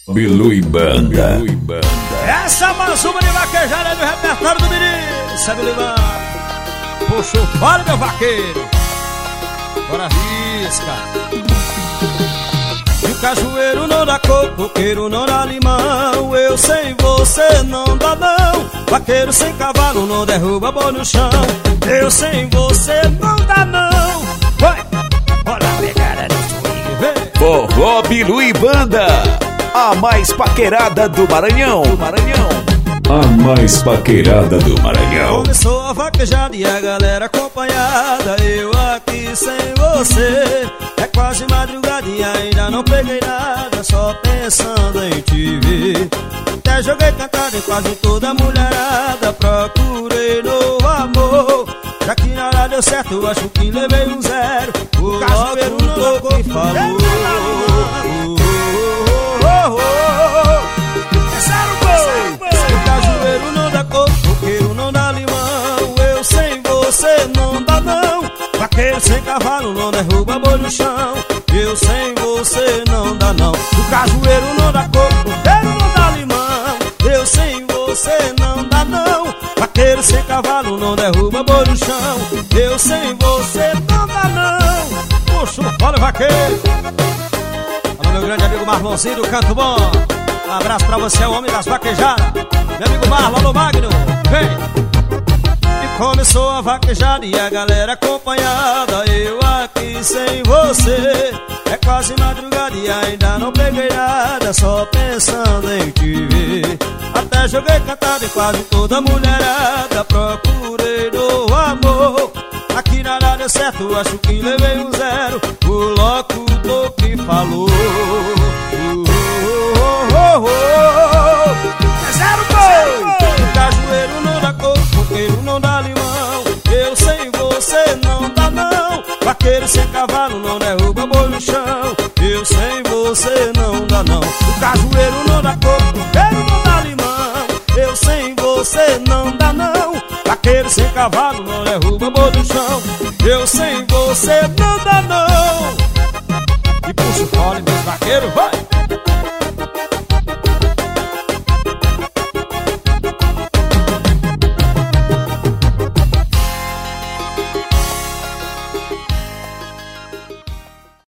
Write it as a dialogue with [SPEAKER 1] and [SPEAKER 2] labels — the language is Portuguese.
[SPEAKER 1] Bilu e Banda.
[SPEAKER 2] Essa mazuma de vaquejada é do repertório do menino. Sabe levar? Puxou fora, meu vaqueiro. Bora risca. E o cajueiro não dá coco, coqueiro não dá limão. Eu sem você não dá não. Vaqueiro sem cavalo não derruba boi no chão. Eu sem você não dá não. Vai, bora pegada no swing, vem.
[SPEAKER 1] Forró Bilu e Banda, a mais paquerada do Maranhão. A mais paquerada do Maranhão.
[SPEAKER 2] Começou a vaquejada e a galera acompanhada. Eu aqui sem você. É quase madrugada e ainda não peguei nada. Só pensando em te ver. Até joguei cantada em quase toda a mulherada. Procurei novo amor. Já que nada deu certo, acho que levei um zero. O cajueiro não tocou e falou. Cajueiro não dá coco, coqueiro não dá limão. Eu sem você não dá não. Vaqueiro sem cavalo não derruba boi no chão. Eu sem você não dá não. O cajueiro não dá coco, coqueiro não dá limão. Eu sem você não dá não. Vaqueiro sem cavalo não derruba boi no chão. Eu sem você não dá não. Puxa, fala vaqueiro. Alô meu grande amigo Marlonzinho do Canto Bom. Um abraço pra você, o homem das vaquejadas. Meu amigo Marlon, alô Magno, vem! E começou a vaquejada e a galera acompanhada. Eu aqui sem você. É quase madrugada e ainda não peguei nada. Só pensando em te ver. Até joguei cantada em quase toda mulherada. Procurei do amor. Aqui nada deu certo, acho que levei um zero. O locutor que falou. É zero gol! O cajueiro não dá coco, coqueiro não dá limão. Eu sem você não dá não. Vaqueiro sem cavalo não derruba boi no chão. Eu sem você não dá não. O cajueiro não dá coco, coqueiro não dá limão. Eu sem você não dá não. Vaqueiro sem cavalo não derruba boi no chão. Eu sem você não dá não. E puxa o fole, meus vaqueiros, vai!